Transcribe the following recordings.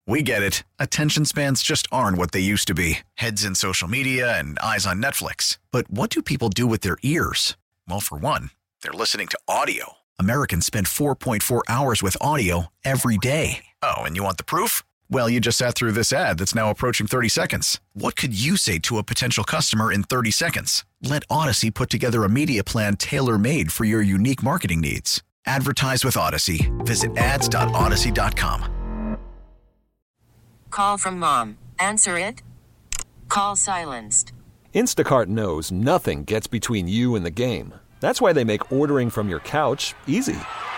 We get it. Attention spans just aren't what they used to be. Heads in social media and eyes on Netflix. But what do people do with their ears? Well, for one, they're listening to audio. Americans spend 4.4 hours with audio every day. Oh, and you want the proof? Well, you just sat through this ad that's now approaching 30 seconds. What could you say to a potential customer in 30 seconds? Let Odyssey put together a media plan tailor-made for your unique marketing needs. Advertise with Odyssey. Visit ads.odyssey.com. Call from mom. Answer it. Call silenced. Instacart knows nothing gets between you and the game. That's why they make ordering from your couch easy.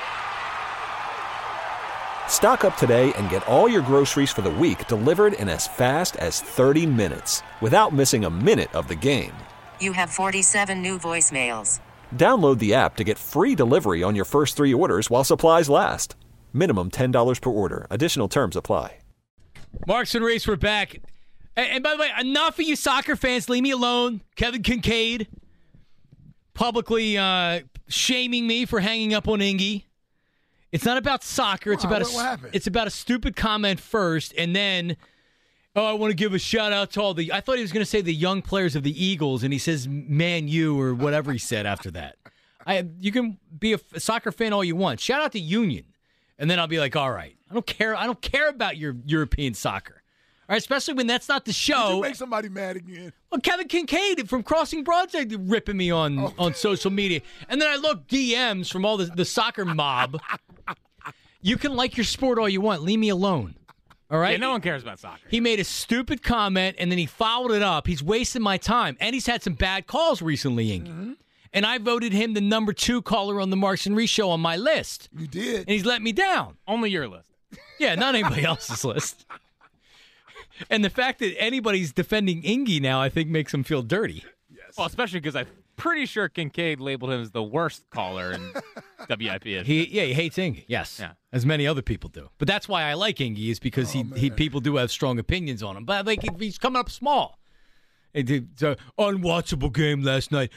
Stock up today and get all your groceries for the week delivered in as fast as 30 minutes without missing a minute of the game. You have 47 new voicemails. Download the app to get free delivery on your first 3 orders while supplies last. Minimum $10 per order. Additional terms apply. Marks and Reese, we're back. And by the way, enough of you soccer fans. Leave me alone. Kevin Kincaid publicly shaming me for hanging up on Ingy. It's not about soccer. It's about it's about a stupid comment first, and then, I want to give a shout out to all the. I thought he was going to say the young players of the Eagles, and he says Man U or whatever he said after that. You can be a soccer fan all you want. Shout out to Union, and then I'll be like, all right. I don't care about your European soccer. All right, especially when that's not the show. Did you make somebody mad again? Well, Kevin Kincaid from Crossing Broadside ripping me on social media. And then I look DMs from all the soccer mob. You can like your sport all you want. Leave me alone. All right? Yeah, no one cares about soccer. He made a stupid comment, and then he followed it up. He's wasting my time. And he's had some bad calls recently, Ingy. Mm-hmm. And I voted him the number 2 caller on the Marks and Reese show on my list. You did. And he's let me down. Only your list. Yeah, not anybody else's list. And the fact that anybody's defending Ingy now, I think, makes him feel dirty. Yes. Well, especially because I'm pretty sure Kincaid labeled him as the worst caller in WIP. He hates Ingy, yes. Yeah. As many other people do. But that's why I like Ingy, is because people do have strong opinions on him. But like he's coming up small. It's an unwatchable game last night.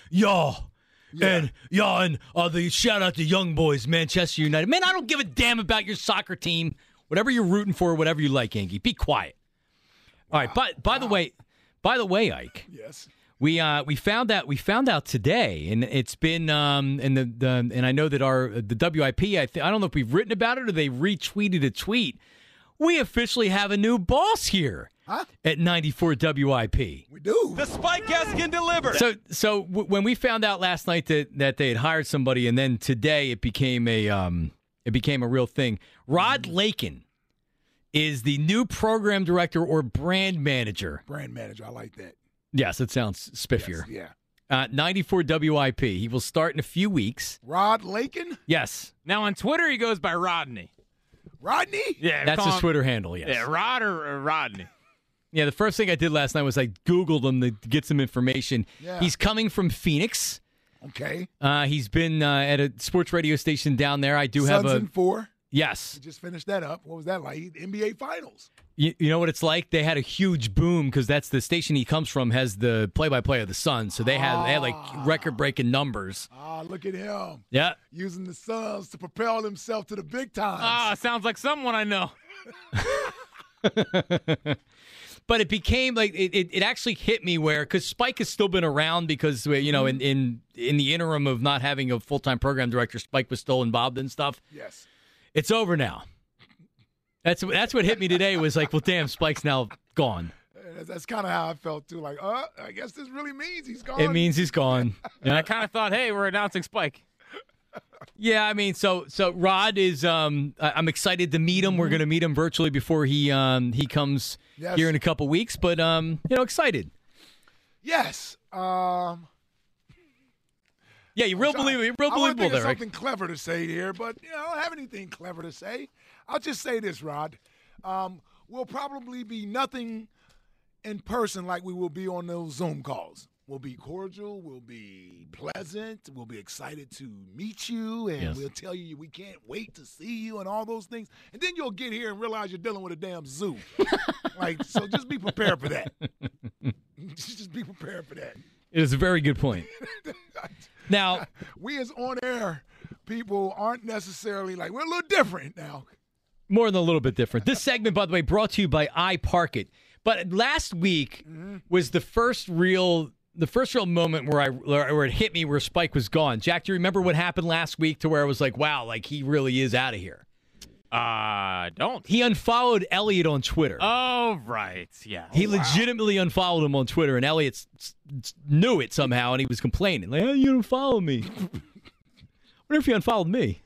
And the shout out to Young Boys, Manchester United. Man, I don't give a damn about your soccer team. Whatever you're rooting for, whatever you like, Ingy. Be quiet. All right. But by the way, Ike. Yes. We found out today, and it's been and I know that the WIP. I don't know if we've written about it or they retweeted a tweet. We officially have a new boss here. At 94 WIP. We do. The Spike Guest can deliver. So when we found out last night that they had hired somebody, and then today it became a real thing. Rod Lakin is the new program director or brand manager. Brand manager, I like that. Yes, it sounds spiffier. Yes, yeah. 94 WIP. He will start in a few weeks. Rod Lakin? Yes. Now on Twitter he goes by Rodney. Rodney? Yeah, that's his Twitter handle. Yes. Yeah, Rod or Rodney. Yeah, the first thing I did last night was I Googled him to get some information. Yeah. He's coming from Phoenix. Okay. He's been at a sports radio station down there. I do Suns have a... in 4. Yes. You just finished that up. What was that like? NBA Finals. You know what it's like? They had a huge boom because that's the station he comes from has the play-by-play of the Suns. So they had like record-breaking numbers. Look at him. Yeah. Using the Suns to propel himself to the big times. Sounds like someone I know. But it became like it actually hit me where because Spike has still been around because in the interim of not having a full-time program director, Spike was still involved in stuff. Yes, it's over now. That's what hit me today was like, well, damn, Spike's now gone. That's kind of how I felt too. Like, I guess this really means he's gone. It means he's gone. And I kind of thought, hey, we're announcing Spike. Yeah, I mean, so Rod is. I'm excied to meet him. We're going to meet him virtually before he comes here in a couple weeks. But excited. Yes. Yeah, you're real believable. I want to think there. of something clever to say here, but I don't have anything clever to say. I'll just say this, Rod. We'll probably be nothing in person like we will be on those Zoom calls. We'll be cordial. We'll be pleasant. We'll be excited to meet you, and we'll tell you we can't wait to see you and all those things. And then you'll get here and realize you're dealing with a damn zoo. So just be prepared for that. Just be prepared for that. It is a very good point. Now, we as on-air people aren't necessarily like, we're a little different now. More than a little bit different. This segment, by the way, brought to you by iParkit. But last week was the first real moment where it hit me where Spike was gone. Jack, do you remember what happened last week to where I was like, wow, like he really is out of here? Don't. He unfollowed Elliot on Twitter. Oh, right. Yeah. He legitimately unfollowed him on Twitter, and Elliot knew it somehow, and he was complaining. Like, oh, you don't follow me. What if you unfollowed me?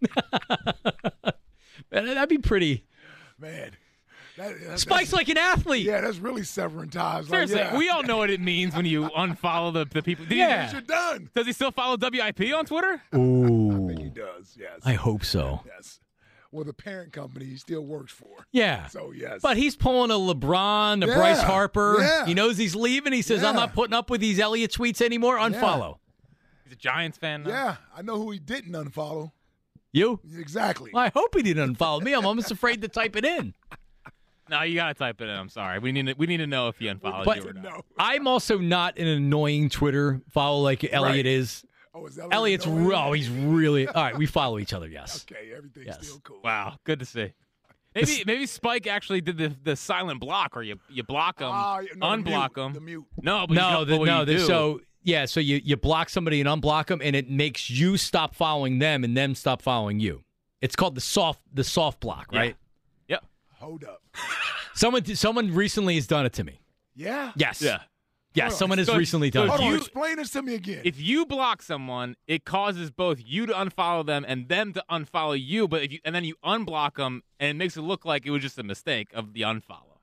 Man, that'd be pretty. Man. Spike's like an athlete. Yeah, that's really severing ties. Seriously, like, yeah. we all know what it means when you unfollow the people. You're done. Does he still follow WIP on Twitter? Ooh. I think he does, yes. I hope so. Yes. Well, the parent company he still works for. Yeah. So, yes. But he's pulling a LeBron, a Bryce Harper. Yeah. He knows he's leaving. He says, I'm not putting up with these Elliott tweets anymore. Unfollow. He's a Giants fan now. Yeah, I know who he didn't unfollow. You? Exactly. Well, I hope he didn't unfollow me. I'm almost afraid to type it in. No, you gotta type it in. I'm sorry. We need to know if he unfollowed But you or not. No. I'm also not an annoying Twitter follow like Elliot is. Oh, is that Elliot's he's really all right. We follow each other. Yes. Okay, everything's still cool. Wow, good to see. Maybe Spike actually did the silent block, or you block him, unblock him. The mute. No, but so you block somebody and unblock them, and it makes you stop following them and them stop following you. It's called the soft block, right? Yep. Hold up. Someone recently has done it to me. Yeah? Yes. Yeah. Yes, someone has recently done it Hold to on, me. explain this to me again. If you block someone, it causes both you to unfollow them and them to unfollow you. But then you unblock them, and it makes it look like it was just a mistake of the unfollow.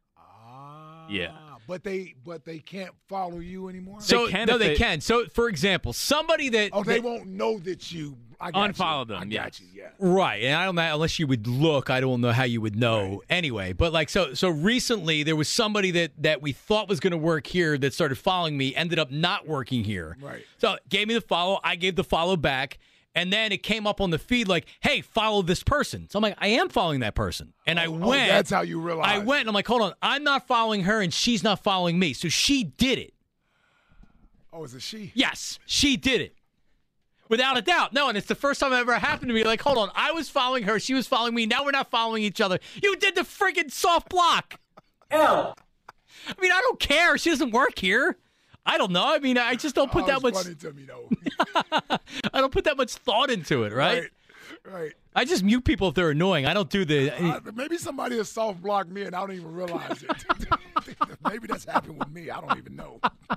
Yeah. But they can't follow you anymore? So they can. So for example, somebody that they won't know that you unfollow them. I got you. Yeah. Right, and I don't know unless you would look. I don't know how you would know anyway. But like so recently there was somebody that we thought was going to work here that started following me, ended up not working here. Right. So gave me the follow. I gave the follow back. And then it came up on the feed like, hey, follow this person. So I'm like, I am following that person. And I went. That's how you realize. I went and I'm like, hold on. I'm not following her and she's not following me. So she did it. Oh, is it she? Yes, she did it. Without a doubt. No, and it's the first time it ever happened to me. Like, hold on. I was following her. She was following me. Now we're not following each other. You did the friggin' soft block. I mean, I don't care. She doesn't work here. I don't know. I mean, I just don't put that much. Funny to me, though. I don't put that much thought into it, right? Right. I just mute people if they're annoying. I don't do the. Maybe somebody has soft blocked me and I don't even realize it. Maybe that's happened with me. I don't even know.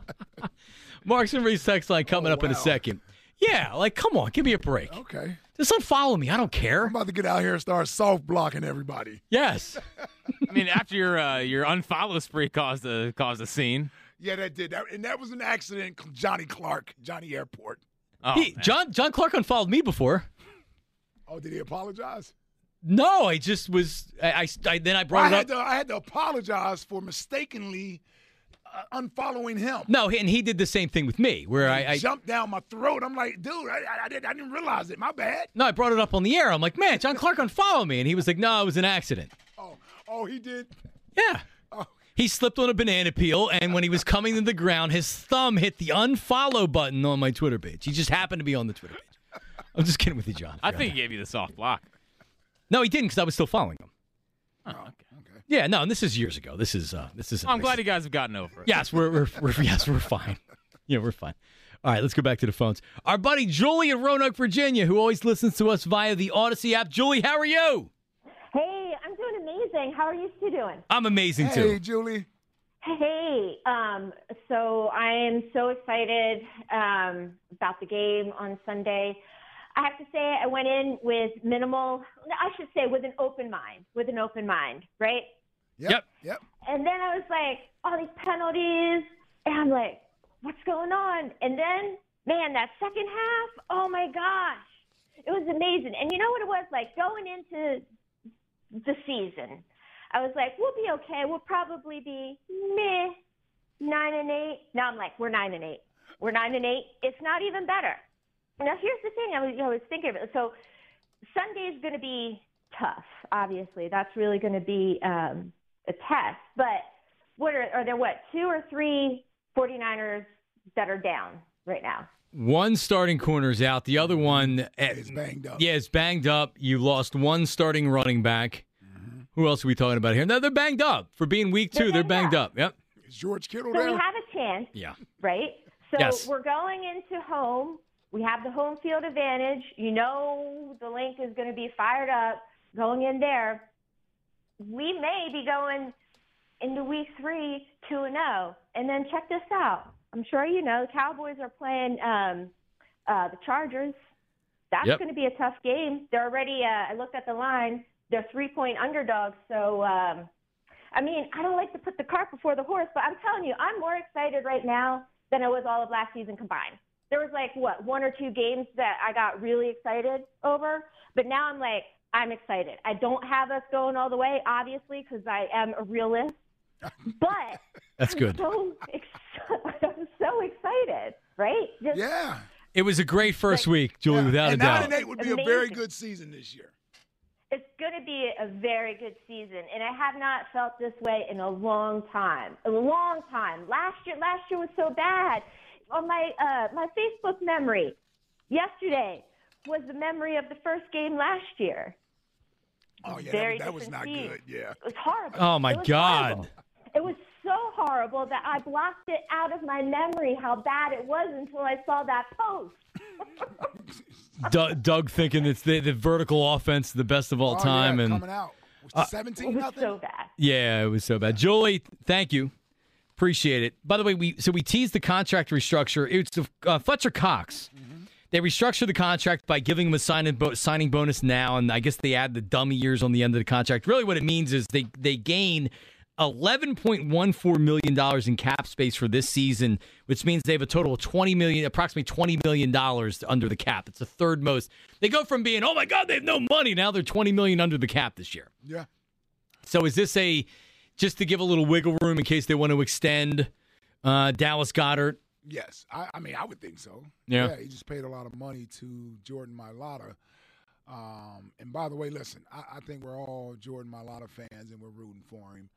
Marks and Reese text line coming up in a second. Yeah, like come on, give me a break. Okay. Just unfollow me. I don't care. I'm about to get out here and start soft blocking everybody. Yes. I mean, after your unfollow spree caused a scene. Yeah, that did. And that was an accident. Johnny Airport. Oh, John Clark unfollowed me before. Oh, did he apologize? No, I just was. Then I brought it up. I had to apologize for mistakenly unfollowing him. No, and he did the same thing with me, where I jumped down my throat. I'm like, dude, I didn't realize it. My bad. No, I brought it up on the air. I'm like, man, John Clark unfollowed me, and he was like, no, it was an accident. Oh, he did. Yeah. He slipped on a banana peel, and when he was coming to the ground, his thumb hit the unfollow button on my Twitter page. He just happened to be on the Twitter page. I'm just kidding with you, John. I think he gave you the soft block. No, he didn't because I was still following him. Oh, okay. Yeah, no, and this is years ago. This is. I'm glad you guys have gotten over it. Yes, we're fine. Yeah, we're fine. All right, let's go back to the phones. Our buddy Julie in Roanoke, Virginia, who always listens to us via the Odyssey app. Julie, how are you? Hey, I'm doing amazing. How are you two doing? I'm amazing too. Hey, Julie. Hey, so I am so excited about the game on Sunday. I have to say I went in with with an open mind, right? Yep. And then I was like, all these penalties, and I'm like, what's going on? And then, man, that second half, oh my gosh, it was amazing. And you know what it was like going into the season? I was like, we'll be okay. We'll probably be 9-8. Now I'm like, we're 9-8. We're 9-8. It's not even better. Now here's the thing. I was thinking of it. So Sunday is going to be tough. Obviously, that's really going to be a test. But are there 2 or 3 49ers that are down right now? One starting corner is out. The other one It's banged up. Yeah, it's banged up. You lost one starting running back. Who else are we talking about here? No, they're banged up. For being week 2, they're banged up. Yep. Is George Kittle So there? we have a chance, Yeah. right? So Yes. we're going into home. We have the home field advantage. You know the link is going to be fired up going in there. We may be going into week 3 2-0. And then check this out. I'm sure you know the Cowboys are playing the Chargers. That's Yep. going to be a tough game. They're already, I looked at the line, they're 3-point underdogs. So, I mean, I don't like to put the cart before the horse, but I'm telling you, I'm more excited right now than I was all of last season combined. There was like, 1 or 2 games that I got really excited over, but now I'm like, I'm excited. I don't have us going all the way, obviously, because I am a realist, but That's good. I'm so excited, right? Just, Yeah. It was a great first week, Julie, without a and doubt. 9-8 would be a very Amazing. good season this year. It's going to be a very good season, and I have not felt this way in a long time. A long time. Last year was so bad. On my Facebook memory, yesterday was the memory of the first game last year. Oh, yeah, Very that was different not team. good. Yeah. It was horrible. Oh, my It was God. horrible. It was so horrible that I blocked it out of my memory how bad it was until I saw that post. Doug thinking it's the vertical offense, the best of all time. Yeah, And coming out. Was it It 17 was nothing? so bad. yeah, it was so bad. Julie, thank you. Appreciate it. By the way, we teased the contract restructure. It's Fletcher Cox. They restructured the contract by giving him a signing bonus now, and I guess they add the dummy years on the end of the contract. Really what it means is they gain $11.14 million in cap space for this season, which means they have a total of approximately $20 million under the cap. It's the third most. They go from being, oh my God, they have no money. Now they're $20 million under the cap this year. Yeah. So is this just to give a little wiggle room in case they want to extend Dallas Goedert? Yes. I mean, I would think so. Yeah. He just paid a lot of money to Jordan Mailata. And by the way, listen, I think we're all Jordan Mailata fans and we're rooting for him.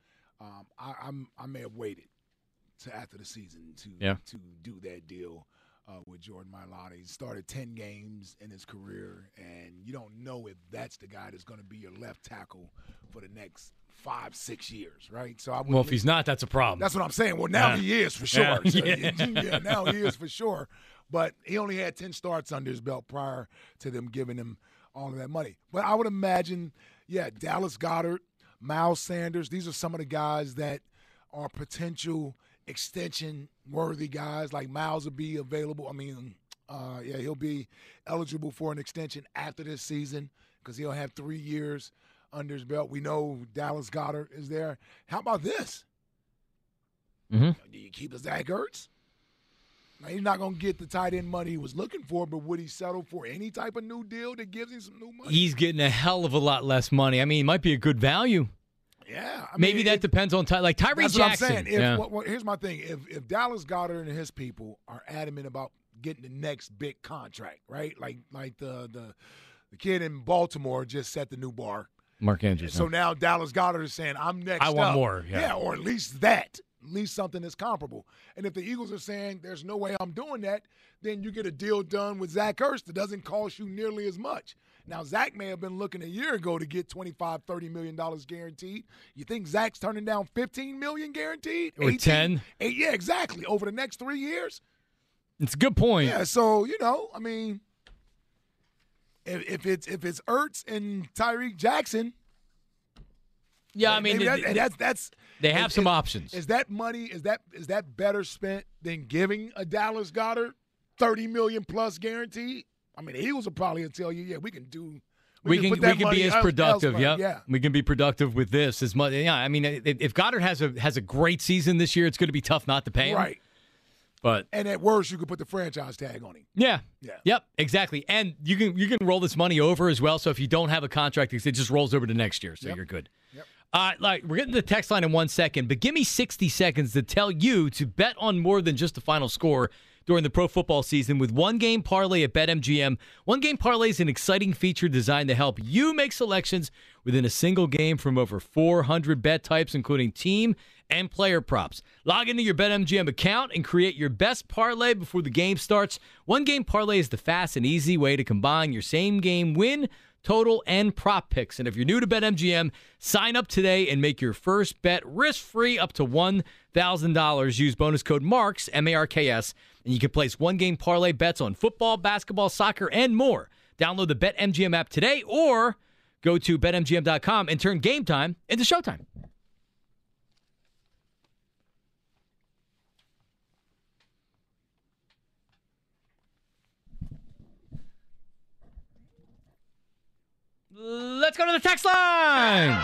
I may have waited to after the season to do that deal with Jordan Mailata. He started 10 games in his career, and you don't know if that's the guy that's going to be your left tackle for the next 5-6 years, right? So Well, if he's not, that's a problem. that's what I'm saying. Well, now he is for sure. Yeah. So, yeah, now he is for sure. But he only had 10 starts under his belt prior to them giving him all of that money. But I would imagine, Dallas Goedert, Miles Sanders, these are some of the guys that are potential extension-worthy guys. Like Miles will be available. I mean, he'll be eligible for an extension after this season because he'll have 3 years under his belt. We know Dallas Goedert is there. How about this? Mm-hmm. Do you keep Zach Ertz? Now, he's not going to get the tight end money he was looking for, but would he settle for any type of new deal that gives him some new money? He's getting a hell of a lot less money. I mean, it might be a good value. Yeah. I Maybe mean, that depends on like Tyree that's Jackson. what I'm saying. Yeah. Here's my thing. If Dallas Goedert and his people are adamant about getting the next big contract, right? Like the kid in Baltimore just set the new bar. Mark Andrews. So now Dallas Goedert is saying, I'm next I want up. more, yeah. Or at least that. At least something that's comparable. And if the Eagles are saying there's no way I'm doing that, then you get a deal done with Zach Ertz that doesn't cost you nearly as much. Now, Zach may have been looking a year ago to get $25, $30 million guaranteed. You think Zach's turning down $15 million guaranteed? Or 10? Yeah, exactly. Over the next 3 years? It's a good point. Yeah, so, I mean, if it's Ertz and Tyreek Jackson, Yeah, I mean, that's they have some options. Is that money? Is that better spent than giving a Dallas Goedert $30 million plus guaranteed? I mean, the Eagles will probably tell you, we can do. We can put that be money as productive. elsewhere. Yeah, we can be productive with this as much. Yeah, I mean, if Goddard has a great season this year, it's going to be tough not to pay him. Right. But and at worst, you could put the franchise tag on him. Yeah. Yeah. Yep. Exactly. And you can roll this money over as well. So if you don't have a contract, it just rolls over to next year. So you're good. Yep. We're getting to the text line in 1 second, but give me 60 seconds to tell you to bet on more than just the final score during the pro football season with One Game Parlay at BetMGM. One Game Parlay is an exciting feature designed to help you make selections within a single game from over 400 bet types, including team and player props. Log into your BetMGM account and create your best parlay before the game starts. One Game Parlay is the fast and easy way to combine your same game win, total, and prop picks. And if you're new to BetMGM, sign up today and make your first bet risk-free up to $1,000. Use bonus code MARKS, M-A-R-K-S, and you can place One Game Parlay bets on football, basketball, soccer, and more. Download the BetMGM app today or go to BetMGM.com and turn game time into showtime. Let's go to the text line.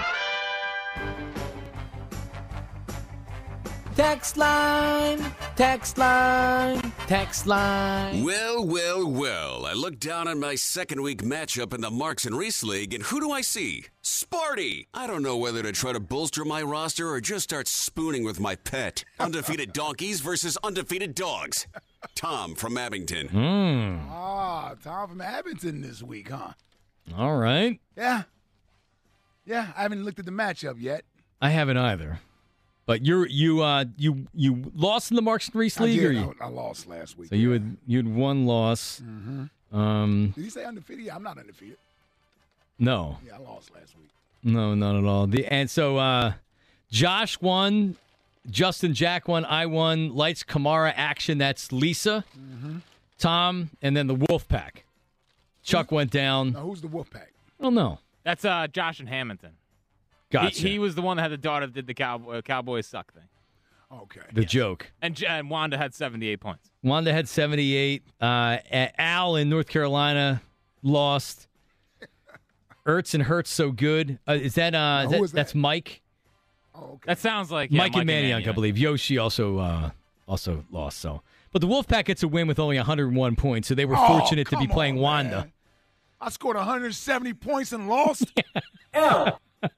Text line, text line, text line. Well, well, well. I look down on my second week matchup in the Marks and Reese League, and who do I see? Sparty! I don't know whether to try to bolster my roster or just start spooning with my pet. Undefeated donkeys versus undefeated dogs. Tom from Abington. Tom from Abington this week, huh? All right. Yeah, I haven't looked at the matchup yet. I haven't either. But you lost in the Marks and Reese League? I lost last week. So you had one loss. Mm-hmm. Did you say undefeated? I'm not undefeated. No. Yeah, I lost last week. No, not at all. And so Josh won, Justin Jack won, I won, Lights Kamara Action, that's Lisa, Tom, and then the Wolfpack. Chuck went down. Now, who's the Wolfpack? I don't know. That's Josh in Hamilton. Gotcha. He was the one that had the daughter that did the Cowboys suck thing. Okay. The joke. And Wanda had 78 points. Wanda had 78. Al in North Carolina lost. Ertz and Hurts so good. Is that that's Mike? Oh, okay. That sounds like Mike and Manioc, I believe. Yoshi also lost. So, but the Wolfpack gets a win with only 101 points, so they were fortunate to be playing Wanda. Man. I scored 170 points and lost. I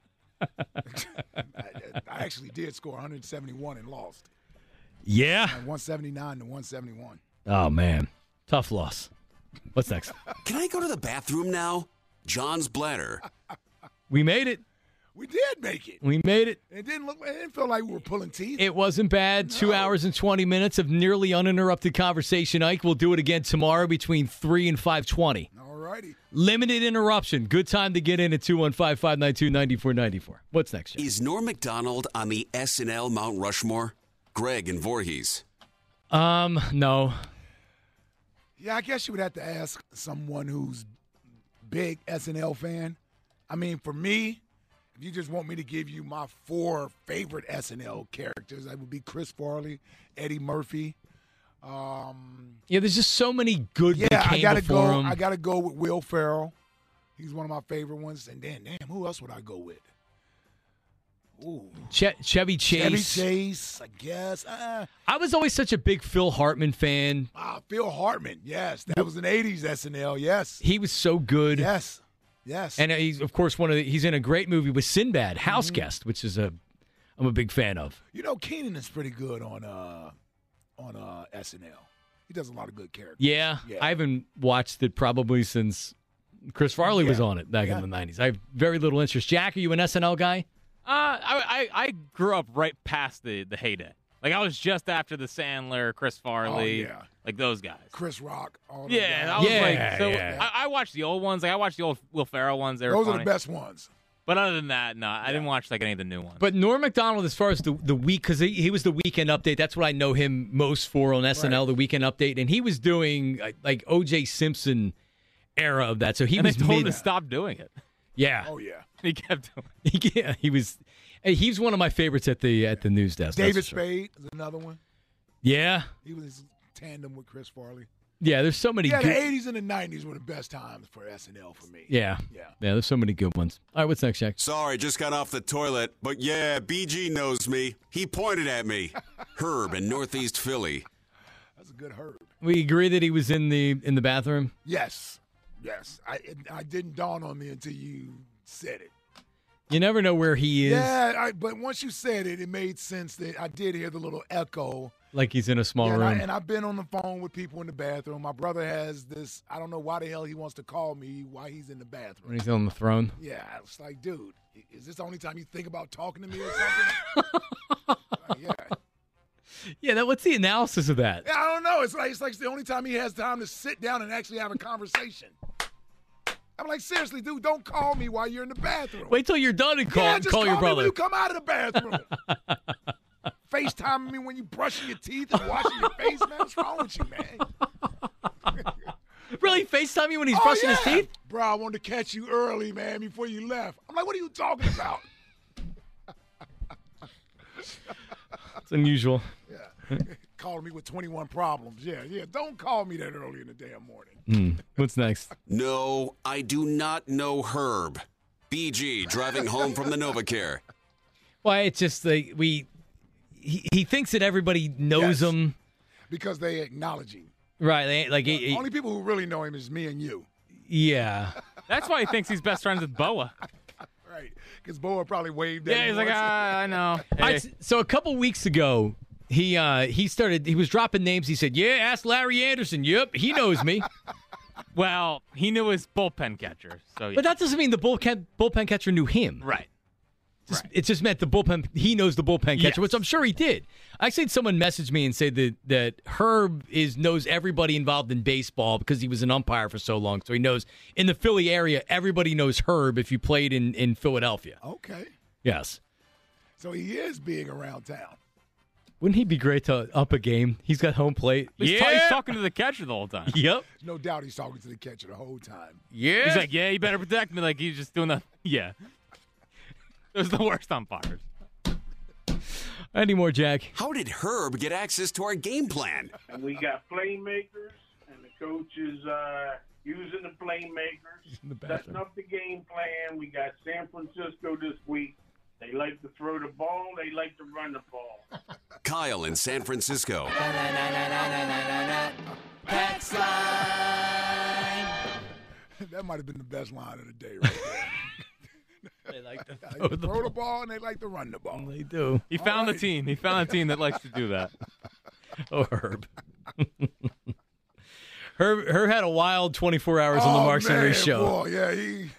actually did score 171 and lost. Yeah. 179 to 171. Oh, man. Tough loss. What's next? Can I go to the bathroom now? John's bladder. We made it. We did make it. We made it. It didn't feel like we were pulling teeth. It wasn't bad. 2 hours and 20 minutes of nearly uninterrupted conversation, Ike. We'll do it again tomorrow between 3 and 5:20. All righty. Limited interruption. Good time to get in at 215-592-9494. What's next, Jeff? Is Norm Macdonald on the SNL Mount Rushmore? Greg and Voorhees. No. Yeah, I guess you would have to ask someone who's big SNL fan. I mean, for me, if you just want me to give you my 4 favorite SNL characters, that would be Chris Farley, Eddie Murphy. Yeah, there's just so many good that came before him. I got to go with Will Ferrell. He's one of my favorite ones. And then, who else would I go with? Ooh. Chevy Chase. Chevy Chase, I guess. I was always such a big Phil Hartman fan. Phil Hartman, yes. That was an 80s SNL, yes. He was so good. Yes. And he's, of course, he's in a great movie with Sinbad, House Guest, which is I'm a big fan of. You know, Keenan is pretty good on SNL. He does a lot of good characters. Yeah. I haven't watched it probably since Chris Farley was on it back in the 90s. I have very little interest. Jack, are you an SNL guy? I grew up right past the heyday. Like, I was just after the Sandler, Chris Farley, like those guys. Chris Rock. All guys. I watched the old ones. Like, I watched the old Will Ferrell ones. Those are the best ones. But other than that, no, I didn't watch like any of the new ones. But Norm Macdonald, as far as the week, because he was the Weekend Update. That's what I know him most for on SNL, the Weekend Update, and he was doing like O.J. Simpson era of that. So he was they told him to stop doing it. Yeah. Oh yeah. He kept doing it. Yeah, he was. He's one of my favorites at the news desk. David Spade is another one. Yeah. He was tandem with Chris Farley. Yeah, there's so many. Yeah, the 80s and the 90s were the best times for SNL for me. Yeah. There's so many good ones. All right, what's next, Jack? Sorry, just got off the toilet, but yeah, BG knows me. He pointed at me. Herb in Northeast Philly. That's a good Herb. We agree that he was in the bathroom? Yes. I didn't dawn on me until you said it. You never know where he is. Yeah, but once you said it, it made sense that I did hear the little echo Like he's in a small room. And I've been on the phone with people in the bathroom. My brother has this. I don't know why the hell he wants to call me while he's in the bathroom. When he's on the throne. Yeah, it's like, dude, is this the only time you think about talking to me or something? Yeah. Yeah, what's the analysis of that? Yeah, I don't know. It's like it's the only time he has time to sit down and actually have a conversation. I'm like, seriously, dude, don't call me while you're in the bathroom. Wait till you're done and call just your me brother. when you come out of the bathroom. FaceTime me when you brushing your teeth and washing your face, man. What's wrong with you, man? Really? FaceTime you when he's brushing his teeth? Bro, I wanted to catch you early, man, before you left. I'm like, what are you talking about? It's unusual. Yeah. Calling me with 21 problems. Yeah. Don't call me that early in the damn morning. What's next? No, I do not know Herb. BG driving home from the NovaCare. Well, it's just like he thinks that everybody knows Yes. him. Because they acknowledge him. Right. Like Only people who really know him is me and you. yeah. That's why he thinks he's best friends with Boa. Right. Because Boa probably waved at Yeah, him. he's like, once. I know. All right, Hey. so a couple weeks ago, he was dropping names. He said, "Yeah, ask Larry Anderson. Yep, he knows me." Well, he knew his bullpen catcher, so yeah. But that doesn't mean the bullpen catcher knew him. Right. It just meant the bullpen. He knows the bullpen catcher, Yes. which I'm sure he did. I seen someone message me and say that Herb knows everybody involved in baseball because he was an umpire for so long. So he knows in the Philly area, everybody knows Herb if you played in Philadelphia. Okay. Yes. So he is big around town. Wouldn't he be great to up a game? He's got home plate. He's talking to the catcher the whole time. Yep. No doubt he's talking to the catcher the whole time. Yeah. He's like, yeah, you better protect me. Like, he's just doing the, yeah. It was the worst umpires. Any more, Jack? How did Herb get access to our game plan? And we got playmakers, and the coach is using the playmakers, setting up the game plan. We got San Francisco this week. They like to throw the ball. They like to run the ball. Kyle in San Francisco. That might have been the best line of the day right there. They like to They throw the ball and they like to run the ball. They do. He found the team. He found a team that likes to do that. Oh, Herb. Herb had a wild 24 hours on the Marks and Reese show. Boy, yeah, he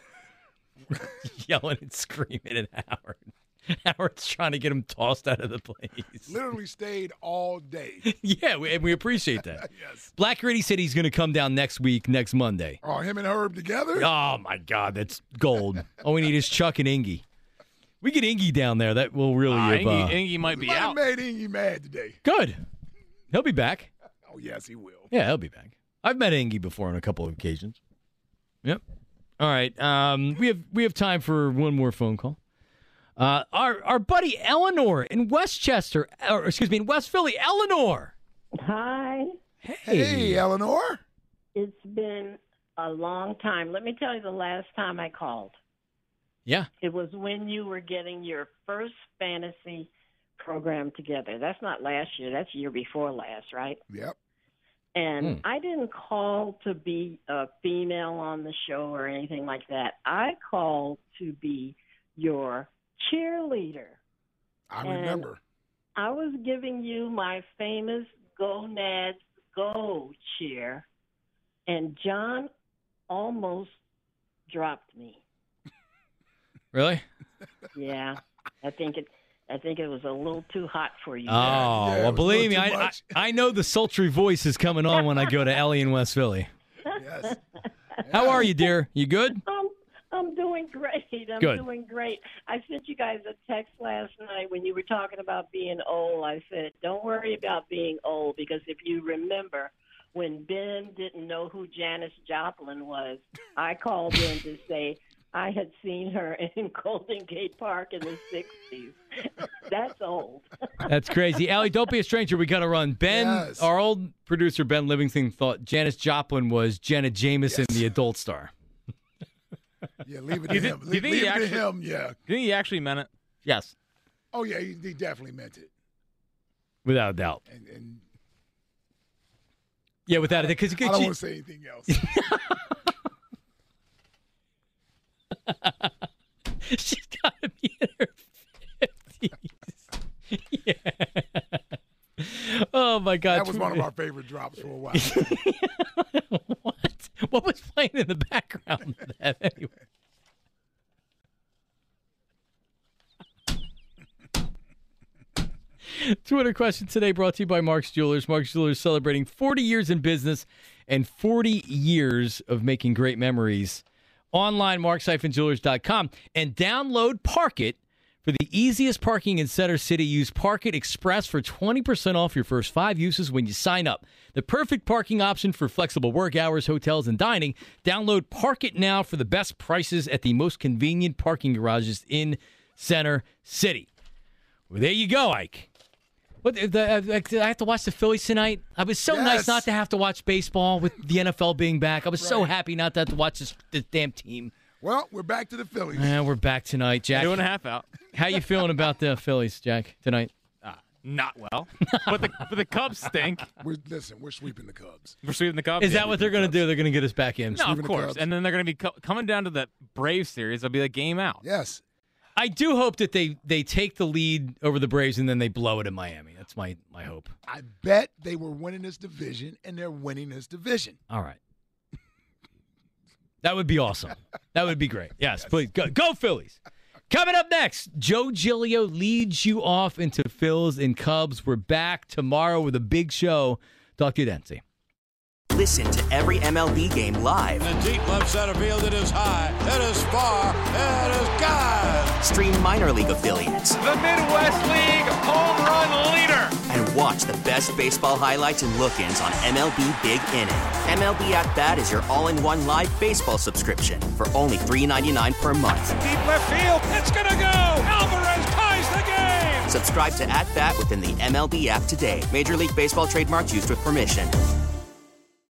Yelling and screaming at Howard. Howard's trying to get him tossed out of the place. literally stayed all day. Yeah, and we appreciate that. Yes. Black Gritty said he's going to come down next Monday. Oh, him and Herb together? Oh, my God, that's gold. All we need is Chuck and Ingy. We get Ingy down there. That will really have, Ingy might be Might have out. made Ingy mad today. Good. He'll be back. Oh, yes, he will. Yeah, he'll be back. I've met Ingy before on a couple of occasions. Yep. All right. We have time for one more phone call. Our buddy Eleanor in Westchester, in West Philly. Eleanor. Hi. Hey, Eleanor. It's been a long time. Let me tell you the last time I called. Yeah. It was when you were getting your first fantasy program together. That's not last year. That's year before last, right? Yep. And I didn't call to be a female on the show or anything like that. I called to be your cheerleader. I And remember. I was giving you my famous Go Nads Go cheer, and John almost dropped me. Really? Yeah, I think it was a little too hot for you. Oh, Yeah, it well, was believe me, a little too I much. know the sultry voice is coming on when I go to Ellie in West Philly. Yes. How are you, dear? You good? I'm doing great. I'm Good. doing great. I sent you guys a text last night when you were talking about being old. I said, don't worry about being old, because if you remember, when Ben didn't know who Janis Joplin was, I called in to say I had seen her in Golden Gate Park in the 60s. That's old. That's crazy. Allie, don't be a stranger. We got to run. Ben, Yes. our old producer, Ben Livingston, thought Janis Joplin was Janet Jameson, the adult star. Yeah, leave it to him. do you think Leave he it to actually- him, yeah. Do you think he actually meant it? Yes, Oh, yeah, he definitely meant it. without a doubt. And Yeah, without it. Because I don't want to say anything else. she's got to be in her 50s. Yeah. Oh, Oh, my God. That was one of our favorite drops for a while. What was playing in the background of that anyway? Twitter question today brought to you by Mark's Jewelers. Mark's Jewelers celebrating 40 years in business and 40 years of making great memories. Online, marks-jewelers.com. And download Park It for the easiest parking in Center City. Use Park It Express for 20% off your first 5 uses when you sign up. The perfect parking option for flexible work hours, hotels, and dining. Download Park It now for the best prices at the most convenient parking garages in Center City. Well, there you go, Ike. I have to watch the Phillies tonight. I was so nice not to have to watch baseball with the NFL being back. I was so happy not to have to watch this damn team. Well, we're back to the Phillies. Yeah, we're back tonight, Jack. 2.5 out. How you feeling about the Phillies, Jack, tonight? Not well. But the Cubs stink. We're sweeping the Cubs. We're sweeping the Cubs. Is that what they're going to do? They're going to get us back in? No, of course. And then they're going to be coming down to the Braves series. It'll be a game out. Yes. I do hope that they take the lead over the Braves and then they blow it in Miami. That's my hope. I bet they were winning this division, and they're winning this division. All right. That would be awesome. That would be great. Yes, please. Go Phillies. Coming up next, Joe Giglio leads you off into Phils and Cubs. We're back tomorrow with a big show. Talk to you then. See. Listen to every MLB game live. In the deep left center field, it is high, it is far, it is gone. Stream minor league affiliates. The Midwest League home run leader. And watch the best baseball highlights and look-ins on MLB Big Inning. MLB At Bat is your all-in-one live baseball subscription for only $3.99 per month. Deep left field, it's gonna go. Alvarez ties the game. Subscribe to At Bat within the MLB app today. Major League Baseball trademarks used with permission.